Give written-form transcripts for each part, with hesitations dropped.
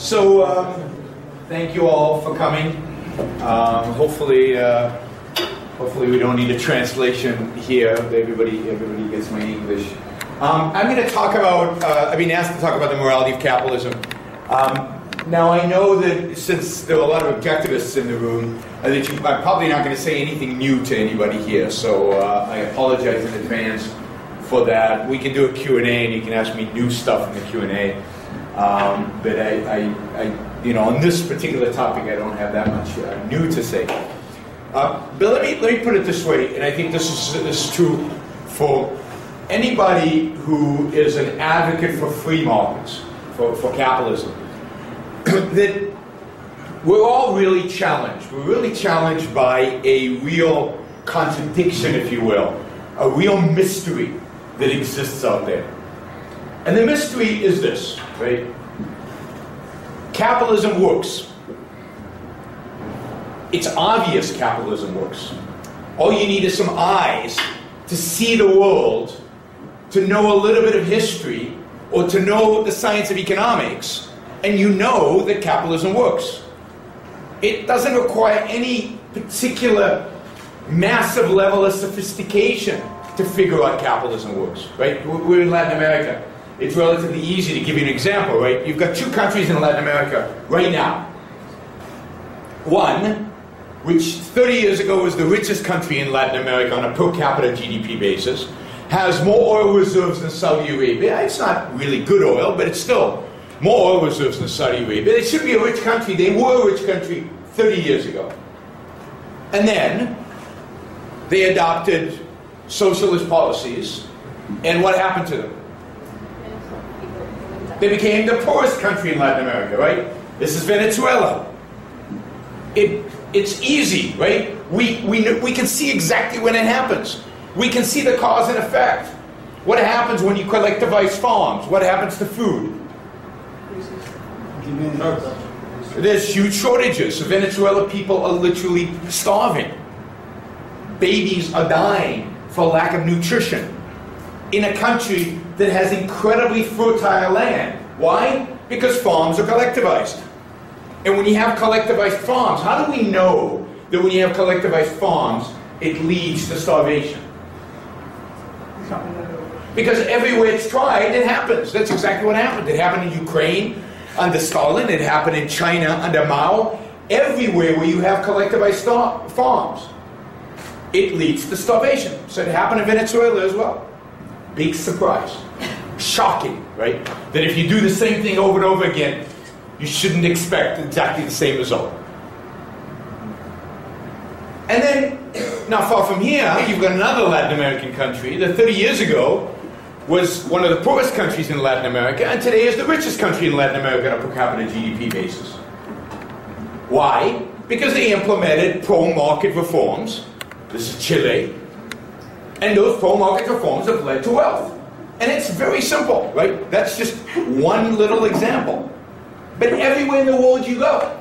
So, thank you all for coming. Hopefully we don't need a translation here. Everybody gets my English. I'm going to talk about. I've been asked to talk about the morality of capitalism. Now I know that since there are a lot of objectivists in the room, I'm probably not going to say anything new to anybody here. So I apologize in advance for that. We can do a Q&A, and you can ask me new stuff in the Q&A. But on this particular topic, I don't have that much new to say. But let me put it this way, and I think this is true for anybody who is an advocate for free markets, for capitalism, that we're all really challenged. We're really challenged by a real contradiction, if you will, a real mystery that exists out there. And the mystery is this, right? Capitalism works. It's obvious capitalism works. All you need is some eyes to see the world, to know a little bit of history, or to know the science of economics, and you know that capitalism works. It doesn't require any particular massive level of sophistication to figure out capitalism works, right? We're in Latin America. It's relatively easy to give you an example, right? You've got two countries in Latin America right now. One, which 30 years ago was the richest country in Latin America on a per capita GDP basis, has more oil reserves than Saudi Arabia. It's not really good oil, but it's still more oil reserves than Saudi Arabia. They should be a rich country. They were a rich country 30 years ago. And then they adopted socialist policies, and what happened to them? They became the poorest country in Latin America, right? This is Venezuela. It's easy, right? We can see exactly when it happens. We can see the cause and effect. What happens when you collectivize farms? What happens to food? There's huge shortages. Venezuela people are literally starving. Babies are dying for lack of nutrition in a country that has incredibly fertile land. Why? Because farms are collectivized. And when you have collectivized farms, how do we know that when you have collectivized farms, it leads to starvation? Because everywhere it's tried, it happens. That's exactly what happened. It happened in Ukraine under Stalin. It happened in China under Mao. Everywhere where you have collectivized farms, it leads to starvation. So it happened in Venezuela as well. Big surprise. Shocking, right? That if you do the same thing over and over again, you shouldn't expect exactly the same result. And then, not far from here, you've got another Latin American country that 30 years ago was one of the poorest countries in Latin America, and today is the richest country in Latin America on a per capita GDP basis. Why? Because they implemented pro-market reforms. This is Chile. And those pro-market reforms have led to wealth. And it's very simple, right? That's just one little example. But everywhere in the world you go,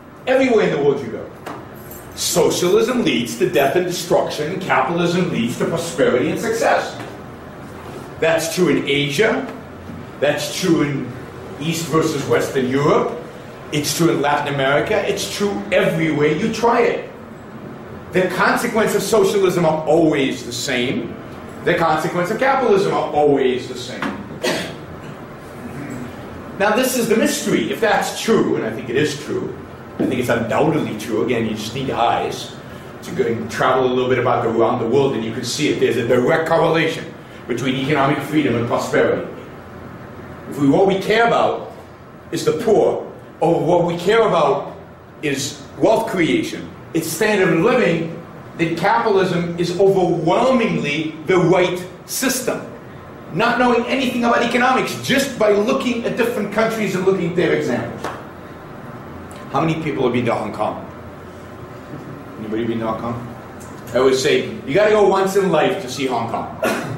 socialism leads to death and destruction, capitalism leads to prosperity and success. That's true in Asia, that's true in East versus Western Europe, it's true in Latin America, it's true everywhere you try it. The consequences of socialism are always the same. The consequences of capitalism are always the same. Now this is the mystery. If that's true, and I think it is true, I think it's undoubtedly true. Again, you just need eyes to go and travel a little bit around the world, and you can see it. There's a direct correlation between economic freedom and prosperity. What we care about is the poor, or what we care about is wealth creation, it's standard of living, then capitalism is overwhelmingly the right system. Not knowing anything about economics, just by looking at different countries and looking at their examples. How many people have been to Hong Kong? Anybody been to Hong Kong? I always say, you got to go once in life to see Hong Kong.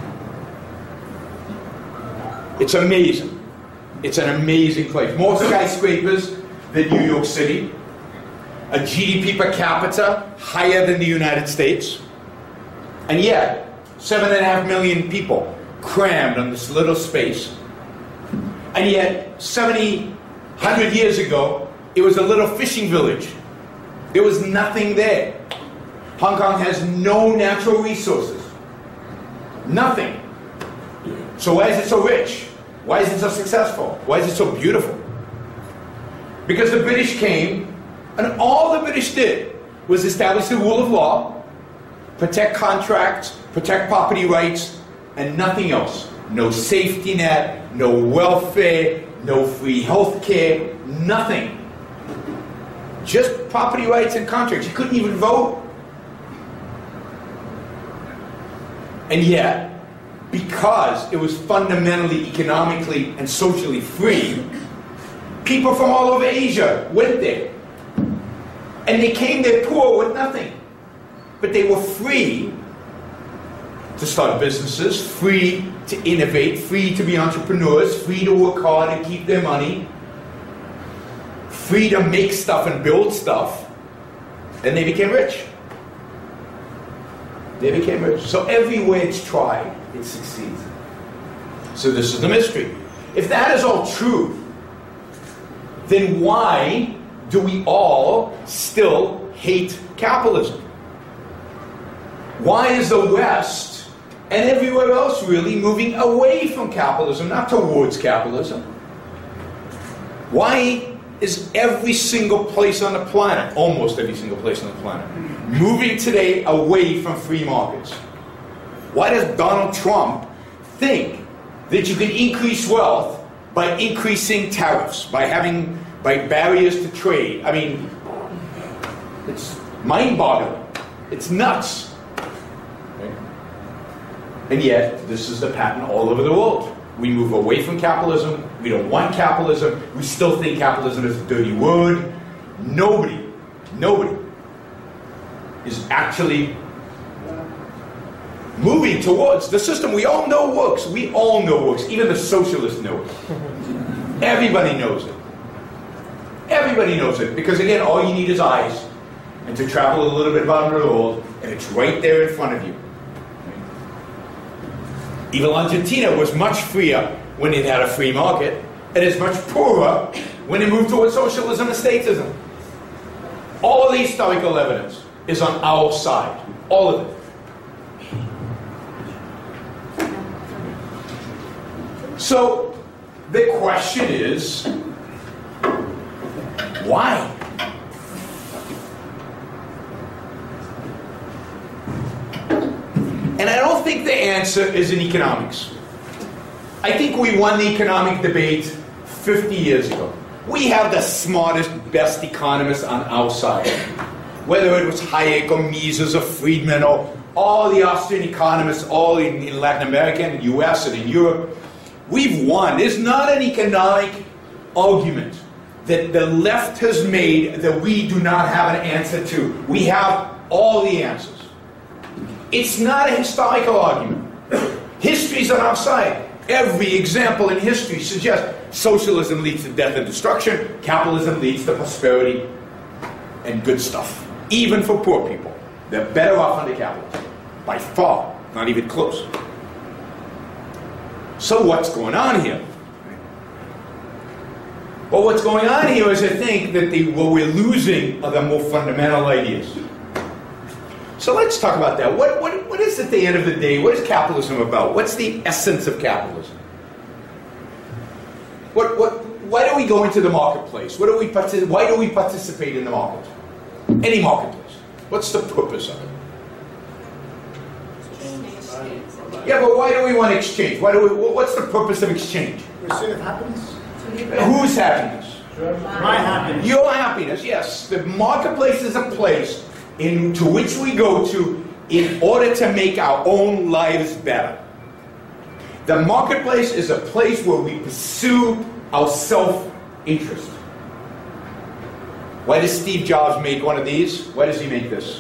It's amazing. It's an amazing place. More skyscrapers than New York City. A GDP per capita higher than the United States. And yet, 7.5 million people crammed on this little space. And yet, 70 100 years ago, it was a little fishing village. There was nothing there. Hong Kong has no natural resources. Nothing. So why is it so rich? Why is it so successful? Why is it so beautiful? Because the British came, and all the British did was establish the rule of law, protect contracts, protect property rights, and nothing else. No safety net, no welfare, no free health care, nothing. Just property rights and contracts. You couldn't even vote. And yet, because it was fundamentally, economically, and socially free, people from all over Asia went there. And they came there poor with nothing. But they were free to start businesses, free to innovate, free to be entrepreneurs, free to work hard and keep their money, free to make stuff and build stuff, and they became rich. They became rich. So everywhere it's tried, it succeeds. So this is the mystery. If that is all true, then why do we all still hate capitalism? Why is the West and everywhere else really moving away from capitalism, not towards capitalism? Why is every single place on the planet, almost every single place on the planet, moving today away from free markets? Why does Donald Trump think that you can increase wealth by increasing tariffs, by barriers to trade? I mean, it's mind-boggling. It's nuts. And yet, this is the pattern all over the world. We move away from capitalism. We don't want capitalism. We still think capitalism is a dirty word. Nobody is actually moving towards the system we all know works. We all know works. Even the socialists know it. Everybody knows it. Everybody knows it. Because again, all you need is eyes. And to travel a little bit around the world, and it's right there in front of you. Even Argentina was much freer when it had a free market, and is much poorer when it moved towards socialism and statism. All of the historical evidence is on our side. All of it. So, the question is, why? And I don't think the answer is in economics. I think we won the economic debate 50 years ago. We have the smartest, best economists on our side. Whether it was Hayek or Mises or Friedman or all the Austrian economists, all in Latin America and the US and in Europe, we've won. There's not an economic argument that the left has made that we do not have an answer to. We have all the answers. It's not a historical argument. History's on our side. Every example in history suggests socialism leads to death and destruction, capitalism leads to prosperity and good stuff. Even for poor people. They're better off under capitalism. By far. Not even close. So what's going on here? Well, what's going on here is I think that what we're losing are the more fundamental ideas. So let's talk about that. What is at the end of the day, what is capitalism about? What's the essence of capitalism? Why do we go into the marketplace? Why do we participate in the market? Any marketplace. What's the purpose of it? Yeah, but why do we want exchange? What's the purpose of exchange? Pursuit of happiness. Whose happiness? My happiness. Your happiness, yes. The marketplace is a place into which we go to in order to make our own lives better. The marketplace is a place where we pursue our self-interest. Why does Steve Jobs make one of these? Why does he make this?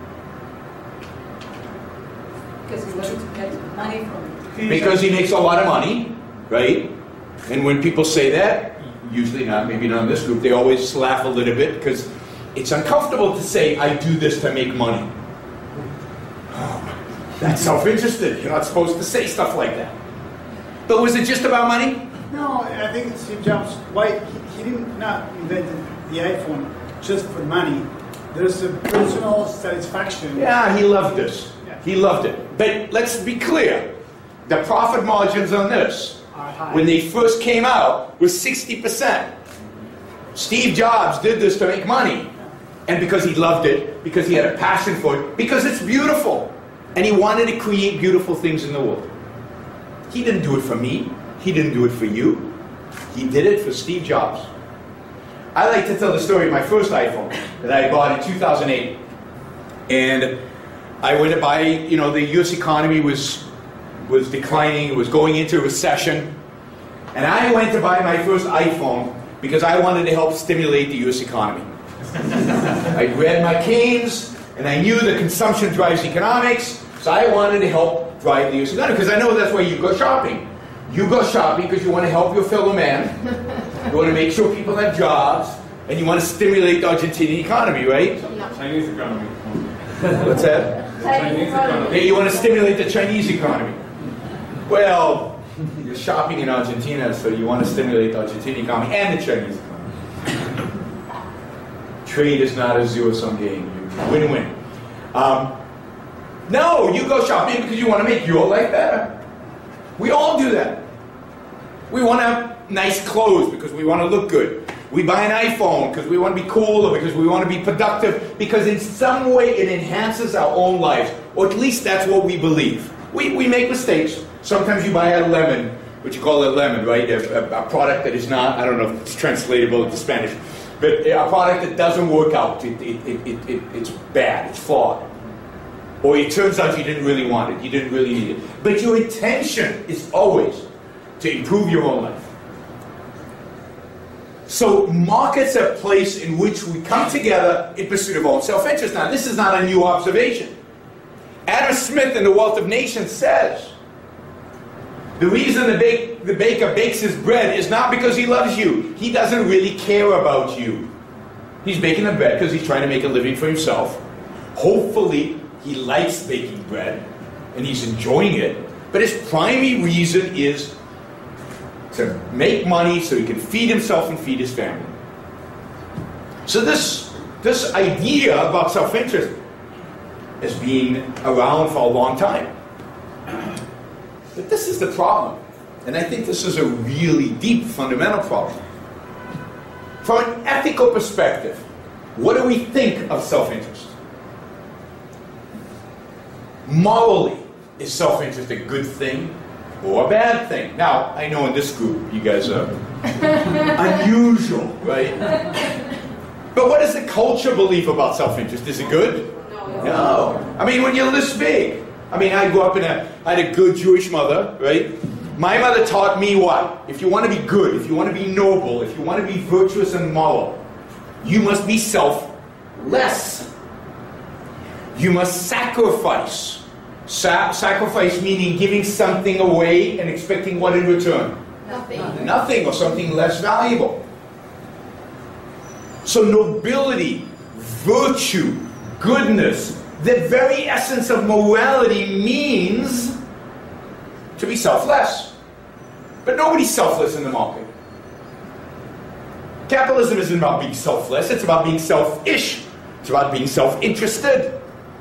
Because he wanted to get money from it. Because he makes a lot of money, right? And when people say that, usually not, maybe not in this group, they always laugh a little bit because it's uncomfortable to say, I do this to make money. Oh, that's self-interested. You're not supposed to say stuff like that. But was it just about money? No, I think Steve Jobs, he didn't not invented the iPhone just for money. There's a personal satisfaction. Yeah, he loved this. Yeah. He loved it. But let's be clear. The profit margins on this, Are high. when they first came out, was 60%. Steve Jobs did this to make money. And because he loved it, because he had a passion for it, because it's beautiful. And he wanted to create beautiful things in the world. He didn't do it for me. He didn't do it for you. He did it for Steve Jobs. I like to tell the story of my first iPhone that I bought in 2008. And I went to buy, you know, the US economy was declining, it was going into a recession. And I went to buy my first iPhone because I wanted to help stimulate the US economy. I read my Keynes, and I knew that consumption drives economics, so I wanted to help drive the US economy, because I know that's why you go shopping. You go shopping because you want to help your fellow man, you want to make sure people have jobs, and you want to stimulate the Argentinian economy, right? Chinese economy. What's that? Chinese economy. Yeah, you want to stimulate the Chinese economy. Well, you're shopping in Argentina, so you want to stimulate the Argentinian economy and the Chinese economy. Trade is not a zero-sum game. Win-win. No, you go shopping because you want to make your life better. We all do that. We want to have nice clothes because we want to look good. We buy an iPhone because we want to be cool, or because we want to be productive, because in some way it enhances our own lives, or at least that's what we believe. We make mistakes. Sometimes you buy a lemon, what you call a lemon, right? A product that is not, I don't know if it's translatable into Spanish, but a product that doesn't work out. It's bad, it's flawed. Or it turns out you didn't really want it, you didn't really need it. But your intention is always to improve your own life. So markets are a place in which we come together in pursuit of our own self-interest. Now, this is not a new observation. Adam Smith in The Wealth of Nations says, the reason the baker bakes his bread is not because he loves you. He doesn't really care about you. He's baking the bread because he's trying to make a living for himself. Hopefully, he likes baking bread, and he's enjoying it. But his primary reason is to make money so he can feed himself and feed his family. So this idea about self-interest has been around for a long time. But this is the problem. And I think this is a really deep, fundamental problem. From an ethical perspective, what do we think of self-interest? Morally, is self-interest a good thing or a bad thing? Now, I know in this group, you guys are unusual, right? But what does the culture believe about self-interest? Is it good? No. I mean, when you're this big. I mean, I grew up I had a good Jewish mother, right? My mother taught me what? If you want to be good, if you want to be noble, if you want to be virtuous and moral, you must be selfless. You must sacrifice. Sacrifice meaning giving something away and expecting what in return? Nothing. Nothing, or something less valuable. So nobility, virtue, goodness, the very essence of morality means to be selfless. But nobody's selfless in the market. Capitalism isn't about being selfless, it's about being selfish. It's about being self-interested.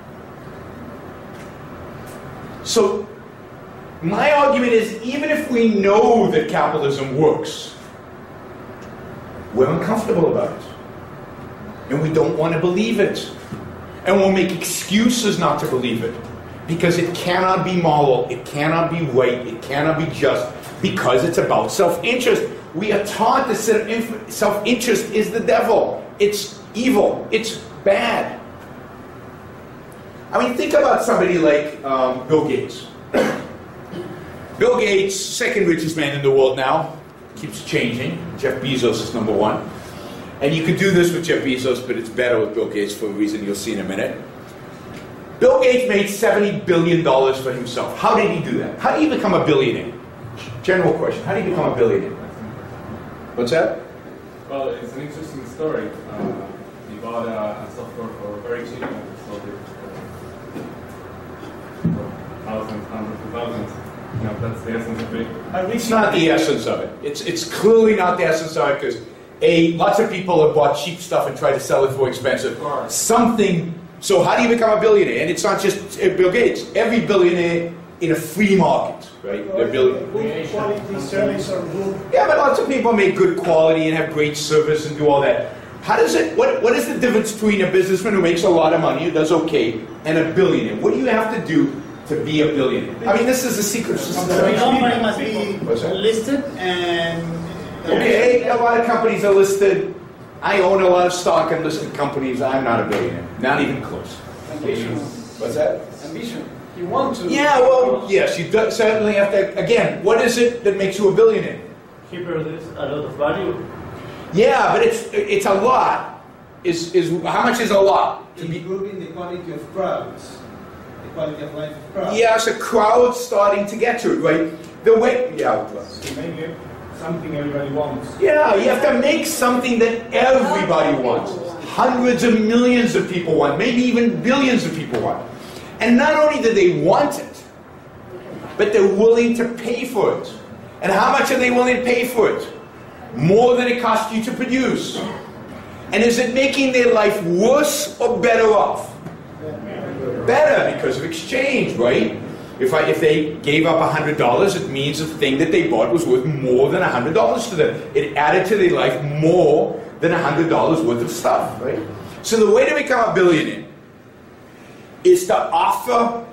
So, my argument is, even if we know that capitalism works, we're uncomfortable about it. And we don't want to believe it. And we'll make excuses not to believe it. Because it cannot be moral, it cannot be right, it cannot be just, because it's about self-interest. We are taught that self-interest is the devil. It's evil. It's bad. I mean, think about somebody like Bill Gates. Bill Gates, second richest man in the world now, keeps changing. Jeff Bezos is number one. And you could do this with Jeff Bezos, but it's better with Bill Gates for a reason you'll see in a minute. Bill Gates made $70 billion for himself. How did he do that? How do you become a billionaire? General question. How do you become a billionaire? What's that? Well, it's an interesting story. He bought a software for very cheap and sold it for thousands, hundreds of thousands. You know, that's the essence of it. It's not the essence of it. It's clearly not the essence of it, because Lots of people have bought cheap stuff and tried to sell it for expensive. Something. So how do you become a billionaire? And it's not just Bill Gates. Every billionaire in a free market, right? They're Good quality service or good. Yeah, but lots of people make good quality and have great service and do all that. How does it? What is the difference between a businessman who makes a lot of money, who does okay, and a billionaire? What do you have to do to be a billionaire? I mean, this is the secret. The company must be What's that? listed and. Okay, a lot of companies are listed. I own a lot of stock in listed companies. I'm not a billionaire. Not even close. Ambition. What's that? Ambition. You want to. Yeah, well, yes, you certainly have to. Again, what is it that makes you a billionaire? He produces a lot of value. Yeah, but it's a lot. Is how much is a lot? To be, Improving the quality of crowds, the quality of life of crowds. yeah, so crowd's starting to get to it, right? The way, yeah, Maybe something everybody wants. yeah, you have to make something that everybody wants. Hundreds of millions of people want, maybe even billions of people want. And not only do they want it, but they're willing to pay for it. And how much are they willing to pay for it? More than it costs you to produce. And is it making their life worse or better off? Better, because of exchange, right? If they gave up $100, it means the thing that they bought was worth more than $100 to them. It added to their life more than $100 worth of stuff, right? So the way to become a billionaire is to offer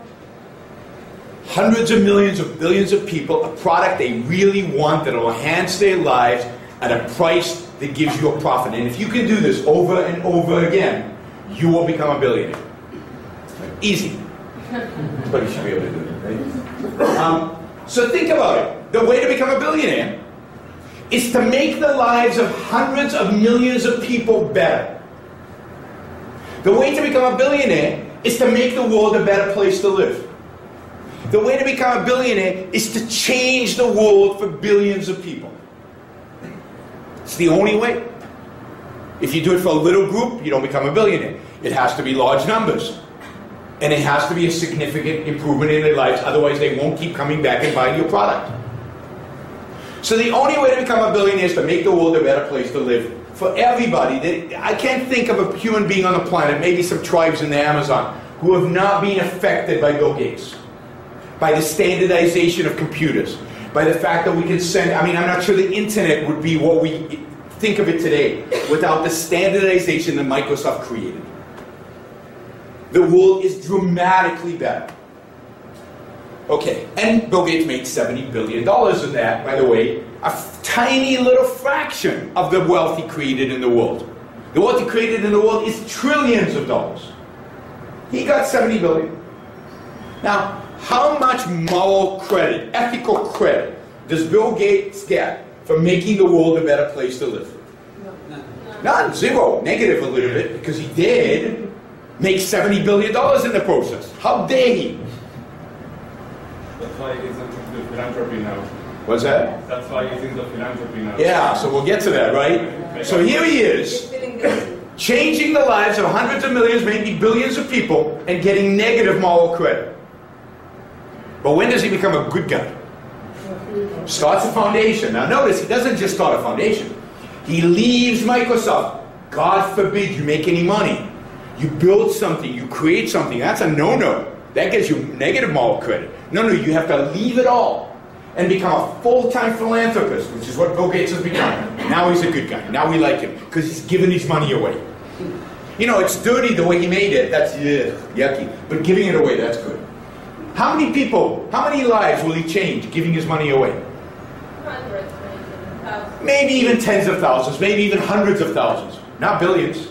hundreds of millions of billions of people a product they really want that will enhance their lives at a price that gives you a profit. And if you can do this over and over again, you will become a billionaire. Easy. But you should be able to do it, right? So think about it. The way to become a billionaire is to make the lives of hundreds of millions of people better. The way to become a billionaire is to make the world a better place to live. The way to become a billionaire is to change the world for billions of people. It's the only way. If you do it for a little group, you don't become a billionaire. It has to be large numbers. And it has to be a significant improvement in their lives, otherwise they won't keep coming back and buying your product. So the only way to become a billionaire is to make the world a better place to live for everybody. I can't think of a human being on the planet, maybe some tribes in the Amazon, who have not been affected by Bill Gates, by the standardization of computers, by the fact that we can send, I'm not sure the internet would be what we think of it today without the standardization that Microsoft created. The world is dramatically better. Okay, and Bill Gates made $70 billion in that, by the way, a tiny little fraction of the wealth he created in the world. The wealth he created in the world is trillions of dollars. He got $70 billion. Now, how much moral credit, ethical credit, does Bill Gates get for making the world a better place to live? None, zero, negative a little bit, because he did make $70 billion in the process. How dare he? That's why he's into philanthropy now. What's that? That's why he's into philanthropy now. Yeah, so we'll get to that, right? So here he is, changing the lives of hundreds of millions, maybe billions of people, and getting negative moral credit. But when does he become a good guy? Starts a foundation. Now notice, he doesn't just start a foundation. He leaves Microsoft. God forbid you make any money. You build something, you create something. That's a no-no. That gives you negative moral credit. No, you have to leave it all and become a full-time philanthropist, which is what Bill Gates has become. Now he's a good guy. Now we like him because he's giving his money away. You know, it's dirty the way he made it. That's yucky. But giving it away, that's good. How many people, how many lives will he change giving his money away? Hundreds, maybe thousands. Maybe even tens of thousands, maybe even hundreds of thousands, not billions.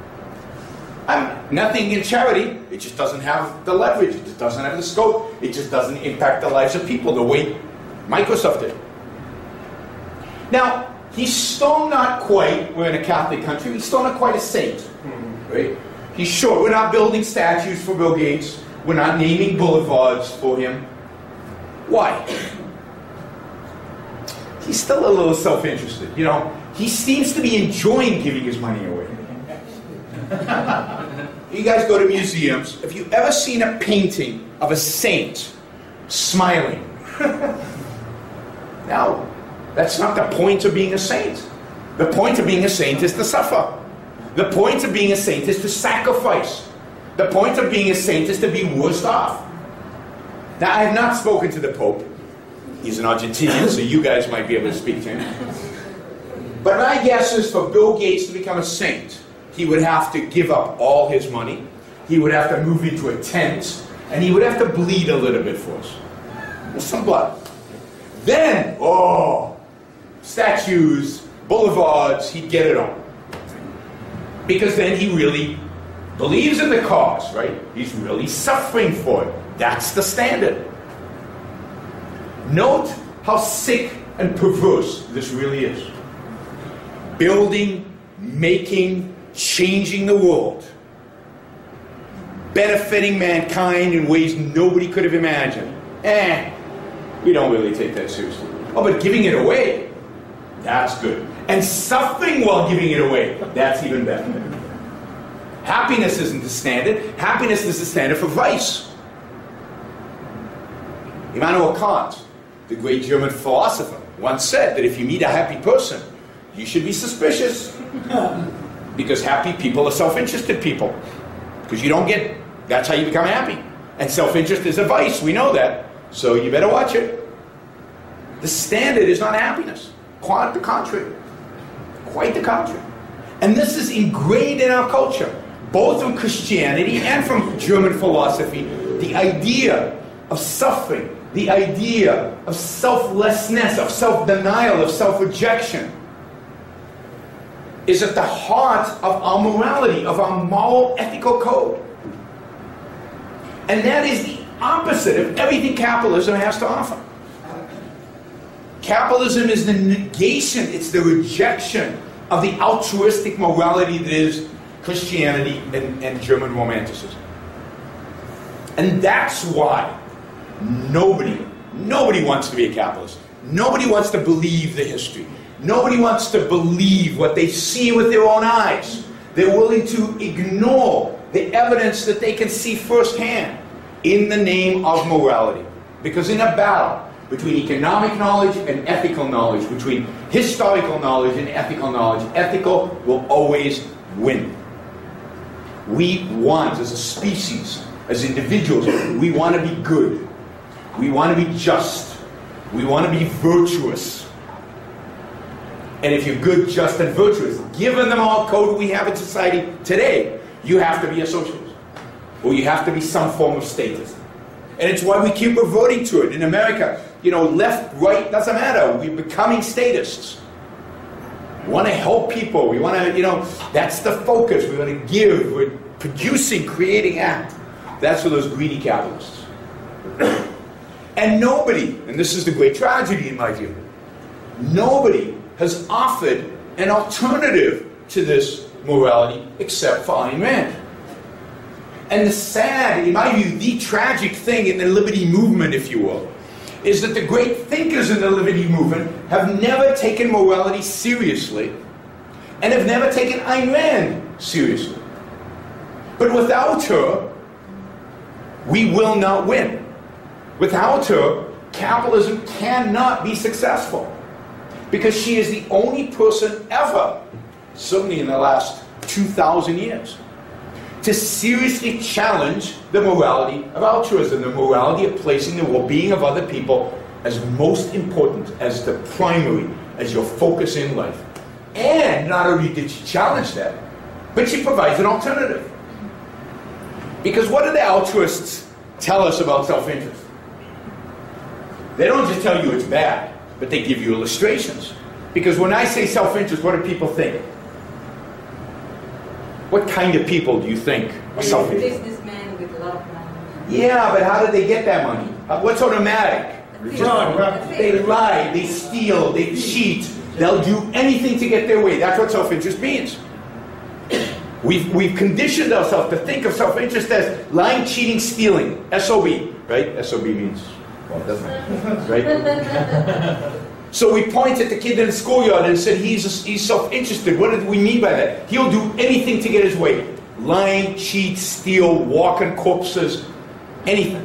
Nothing in charity, it just doesn't have the leverage, it just doesn't have the scope, it just doesn't impact the lives of people the way Microsoft did. Now, he's still not quite, we're in a Catholic country, he's still not quite a saint, right? He's short, we're not building statues for Bill Gates, we're not naming boulevards for him. Why? He's still a little self-interested, you know. He seems to be enjoying giving his money away. You guys go to museums. Have you ever seen a painting of a saint smiling? No, that's not the point of being a saint. The point of being a saint is to suffer. The point of being a saint is to sacrifice. The point of being a saint is to be worse off. Now, I have not spoken to the Pope. He's an Argentinian, so you guys might be able to speak to him. But my guess is for Bill Gates to become a saint, he would have to give up all his money. He would have to move into a tent, and he would have to bleed a little bit for us. With some blood. Then, statues, boulevards, he'd get it on. Because then he really believes in the cause, right? He's really suffering for it. That's the standard. Note how sick and perverse this really is. Building, making, changing the world. Benefiting mankind in ways nobody could have imagined. We don't really take that seriously. Oh, but giving it away, that's good. And suffering while giving it away, that's even better. Happiness isn't the standard. Happiness is the standard for vice. Immanuel Kant, the great German philosopher, once said that if you meet a happy person, you should be suspicious. Because happy people are self-interested people. Because you don't get, that's how you become happy. And self-interest is a vice, we know that. So you better watch it. The standard is not happiness. Quite the contrary. Quite the contrary. And this is ingrained in our culture, both from Christianity and from German philosophy. The idea of suffering, the idea of selflessness, of self-denial, of self-rejection, is at the heart of our morality, of our moral ethical code. And that is the opposite of everything capitalism has to offer. Capitalism is the negation, it's the rejection of the altruistic morality that is Christianity and German Romanticism. And that's why nobody wants to be a capitalist. Nobody wants to believe the history. Nobody wants to believe what they see with their own eyes. They're willing to ignore the evidence that they can see firsthand in the name of morality. Because in a battle between economic knowledge and ethical knowledge, between historical knowledge and ethical knowledge, ethical will always win. We want, as a species, as individuals, we want to be good. We want to be just. We want to be virtuous. And if you're good, just, and virtuous, given the moral code we have in society today, you have to be a socialist. Or you have to be some form of statist. And it's why we keep reverting to it. In America, left, right, doesn't matter. We're becoming statists. We want to help people. We want to, that's the focus. We want to give. We're producing, creating, act. That's for those greedy capitalists. And nobody, and this is the great tragedy in my view, nobody has offered an alternative to this morality except for Ayn Rand. And the sad, in my view, the tragic thing in the liberty movement, if you will, is that the great thinkers in the liberty movement have never taken morality seriously and have never taken Ayn Rand seriously. But without her, we will not win. Without her, capitalism cannot be successful. Because she is the only person ever, certainly in the last 2,000 years, to seriously challenge the morality of altruism, the morality of placing the well-being of other people as most important, as the primary, as your focus in life. And not only did she challenge that, but she provides an alternative. Because what do the altruists tell us about self-interest? They don't just tell you it's bad, but they give you illustrations. Because when I say self-interest, what do people think? What kind of people do you think are self-interest? Businessmen with a lot of money. Yeah, but how do they get that money? What's automatic? They lie, they steal, they cheat. They'll do anything to get their way. That's what self-interest means. We've conditioned ourselves to think of self-interest as lying, cheating, stealing. SOB, right? SOB means, well, it doesn't, right? So we pointed at the kid in the schoolyard and said he's self-interested. What did we mean by that? He'll do anything to get his way. Lying, cheat, steal, walk on corpses, anything.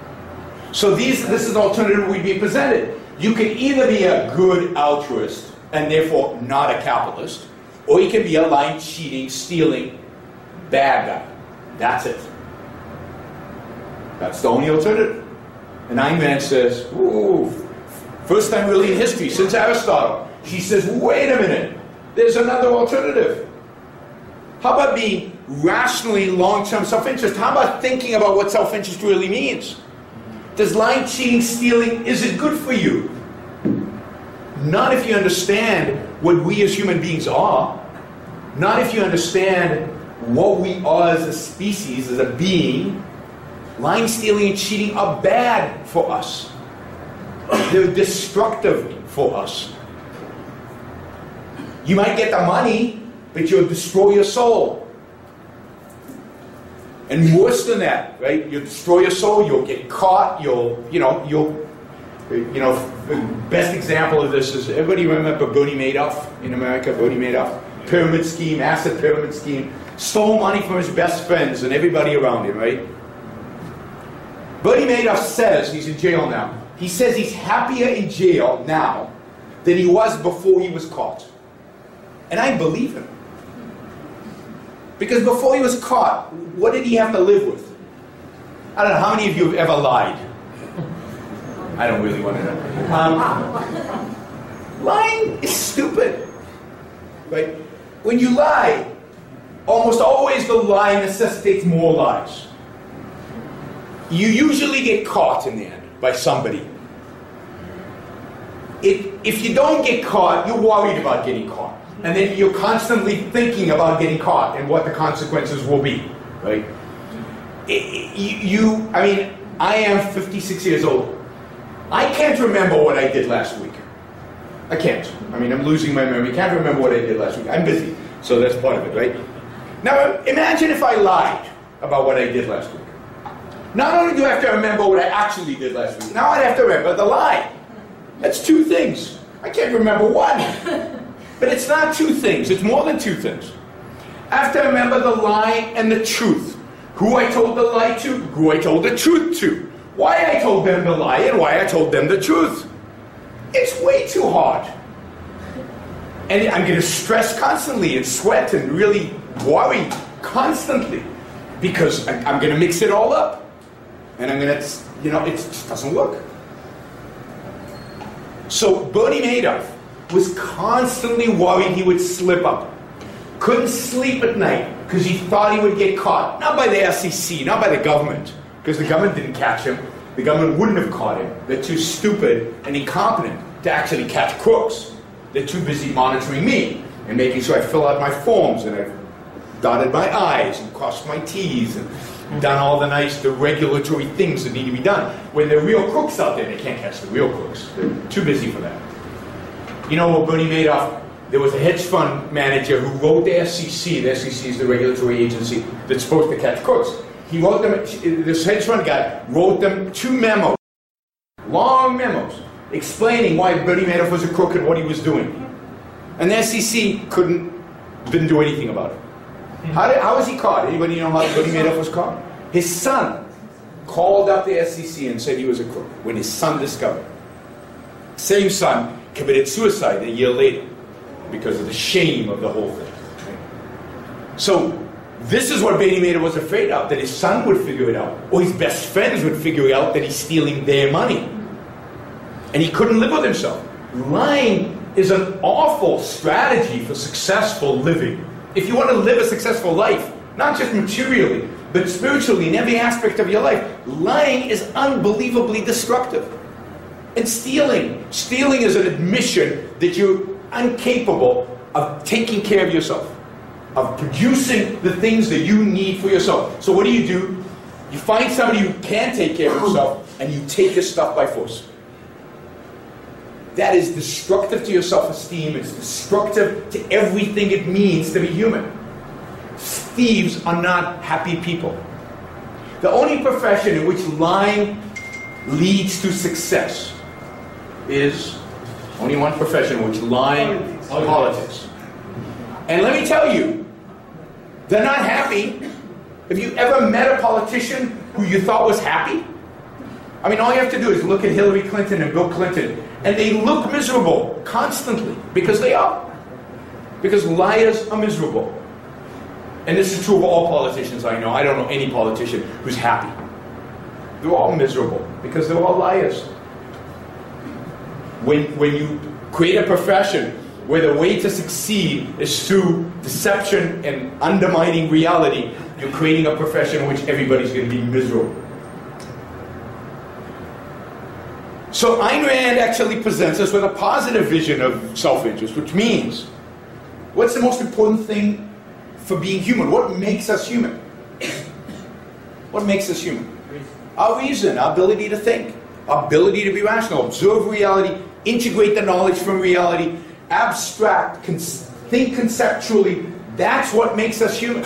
So this is the alternative we'd be presented. You can either be a good altruist and therefore not a capitalist, or he can be a lying, cheating, stealing, bad guy. That's it. That's the only alternative. And Ayn Rand says, ooh, first time really in history, since Aristotle, she says, wait a minute, there's another alternative. How about being rationally long-term self-interest? How about thinking about what self-interest really means? Does lying, cheating, stealing, is it good for you? Not if you understand what we as human beings are. Not if you understand what we are as a species, as a being. Lying, stealing, and cheating are bad for us. They're destructive for us. You might get the money, but you'll destroy your soul. And worse than that, right? You'll destroy your soul, you'll get caught, the best example of this is, everybody remember Bernie Madoff in America? Bernie Madoff? Pyramid scheme, asset pyramid scheme. Stole money from his best friends and everybody around him, right? Bernie Madoff says, he's in jail now, he says he's happier in jail now than he was before he was caught. And I believe him. Because before he was caught, what did he have to live with? I don't know, how many of you have ever lied? I don't really want to know. Lying is stupid. Right? When you lie, almost always the lie necessitates more lies. You usually get caught in the end by somebody. If you don't get caught, you're worried about getting caught. And then you're constantly thinking about getting caught and what the consequences will be. Right? I am 56 years old. I can't remember what I did last week. I can't. I'm losing my memory. I can't remember what I did last week. I'm busy, so that's part of it, right? Now, imagine if I lied about what I did last week. Not only do I have to remember what I actually did last week, now I have to remember the lie. That's two things. I can't remember one. But it's not two things. It's more than two things. I have to remember the lie and the truth. Who I told the lie to, who I told the truth to. Why I told them the lie and why I told them the truth. It's way too hard. And I'm going to stress constantly and sweat and really worry constantly because I'm going to mix it all up. And I'm going to, it just doesn't work. So Bernie Madoff was constantly worried he would slip up. Couldn't sleep at night because he thought he would get caught. Not by the SEC, not by the government. Because the government didn't catch him. The government wouldn't have caught him. They're too stupid and incompetent to actually catch crooks. They're too busy monitoring me and making sure I fill out my forms and I've dotted my I's and crossed my T's and done all the regulatory things that need to be done. When there are real crooks out there, they can't catch the real crooks. They're too busy for that. You know what Bernie Madoff, there was a hedge fund manager who wrote the SEC. The SEC is the regulatory agency that's supposed to catch crooks. He wrote them, this hedge fund guy wrote them 2 memos, long memos, explaining why Bernie Madoff was a crook and what he was doing. And the SEC didn't do anything about it. How was he caught? Anybody know how Bernie Madoff was caught? His son called up the SEC and said he was a crook when his son discovered. Same son committed suicide a year later because of the shame of the whole thing. So this is what Bernie Madoff was afraid of, that his son would figure it out, or his best friends would figure out that he's stealing their money. And he couldn't live with himself. Lying is an awful strategy for successful living. If you want to live a successful life, not just materially, but spiritually in every aspect of your life, lying is unbelievably destructive. And stealing is an admission that you're incapable of taking care of yourself, of producing the things that you need for yourself. So what do? You find somebody who can take care of himself and you take his stuff by force. That is destructive to your self-esteem. It's destructive to everything it means to be human. Thieves are not happy people. The only profession in which lying leads to success is only one profession in which lying politics. And let me tell you, they're not happy. Have you ever met a politician who you thought was happy? All you have to do is look at Hillary Clinton and Bill Clinton And they look miserable constantly, because they are. Because liars are miserable. And this is true of all politicians I know. I don't know any politician who's happy. They're all miserable, because they're all liars. When you create a profession where the way to succeed is through deception and undermining reality, you're creating a profession in which everybody's going to be miserable. So Ayn Rand actually presents us with a positive vision of self-interest, which means, what's the most important thing for being human? What makes us human? What makes us human? Our reason, our ability to think, our ability to be rational, observe reality, integrate the knowledge from reality, abstract, think conceptually. That's what makes us human.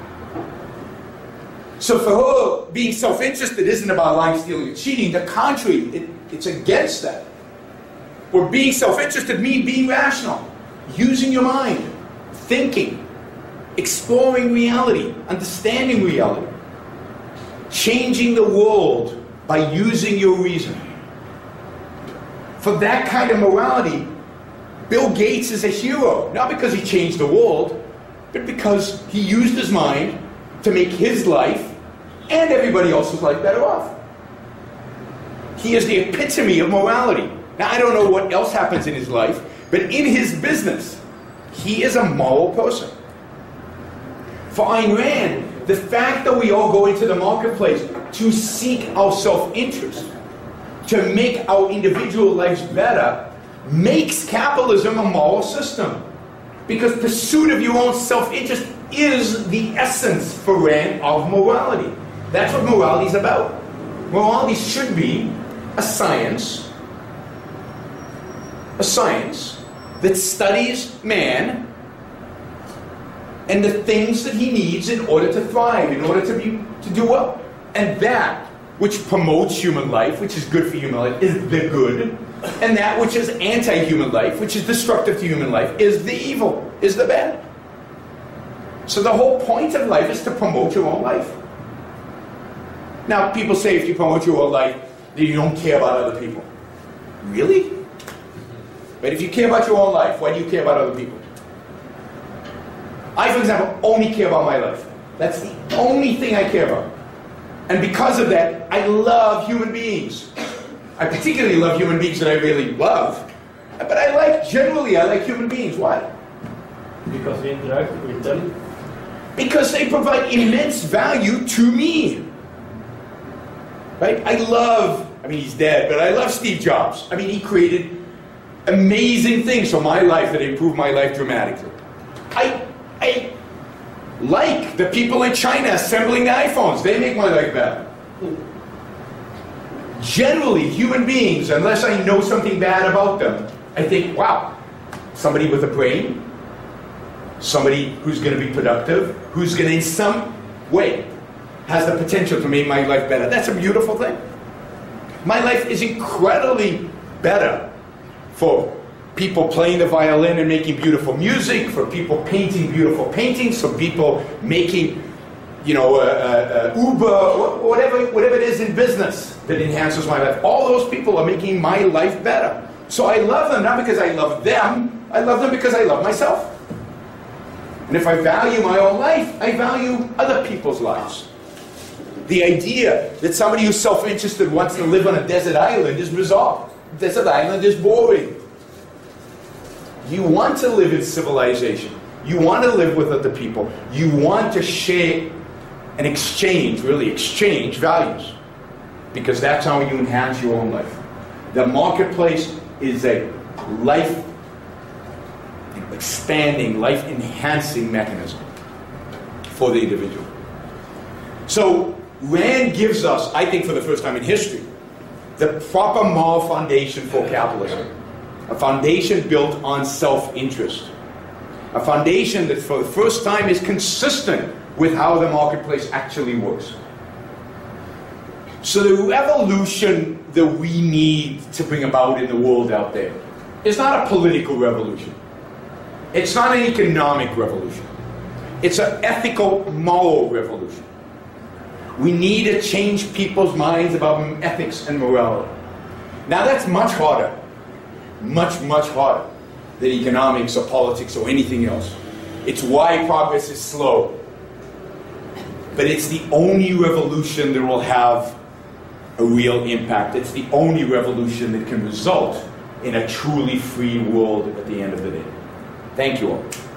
So for her, being self-interested isn't about lying, stealing, and cheating. The contrary, it's against that. Or being self-interested means being rational, using your mind, thinking, exploring reality, understanding reality, changing the world by using your reason. For that kind of morality, Bill Gates is a hero, not because he changed the world, but because he used his mind to make his life and everybody else's life better off. He is the epitome of morality. Now, I don't know what else happens in his life, but in his business, he is a moral person. For Ayn Rand, the fact that we all go into the marketplace to seek our self-interest, to make our individual lives better, makes capitalism a moral system. Because pursuit of your own self-interest is the essence for Rand of morality. That's what morality is about. Morality should be a science that studies man and the things that he needs in order to thrive, in order to do well. And that which promotes human life, which is good for human life, is the good. And that which is anti-human life, which is destructive to human life, is the evil, is the bad. So the whole point of life is to promote your own life. Now, people say if you promote your own life, then you don't care about other people. Really? But if you care about your own life, why do you care about other people? I, for example, only care about my life. That's the only thing I care about. And because of that, I love human beings. I particularly love human beings that I really love. But generally I like human beings. Why? Because we interact with them. Because they provide immense value to me. Right? I mean, he's dead, but I love Steve Jobs. I mean, he created amazing things for my life that improved my life dramatically. I like the people in China assembling the iPhones. They make my life better. Generally, human beings, unless I know something bad about them, I think, wow, somebody with a brain, somebody who's going to be productive, who's going to in some way has the potential to make my life better. That's a beautiful thing. My life is incredibly better for people playing the violin and making beautiful music, for people painting beautiful paintings, for people making, Uber, whatever it is in business that enhances my life. All those people are making my life better. So I love them not because I love them, I love them because I love myself. And if I value my own life, I value other people's lives. The idea that somebody who's self-interested wants to live on a desert island is bizarre. Desert island is boring. You want to live in civilization. You want to live with other people. You want to share and exchange values. Because that's how you enhance your own life. The marketplace is a life-expanding, life-enhancing mechanism for the individual. So Rand gives us, I think for the first time in history, the proper moral foundation for capitalism. A foundation built on self-interest. A foundation that for the first time is consistent with how the marketplace actually works. So the revolution that we need to bring about in the world out there is not a political revolution. It's not an economic revolution. It's an ethical, moral revolution. We need to change people's minds about ethics and morality. Now that's much harder. Much, much harder than economics or politics or anything else. It's why progress is slow. But it's the only revolution that will have a real impact. It's the only revolution that can result in a truly free world at the end of the day. Thank you all.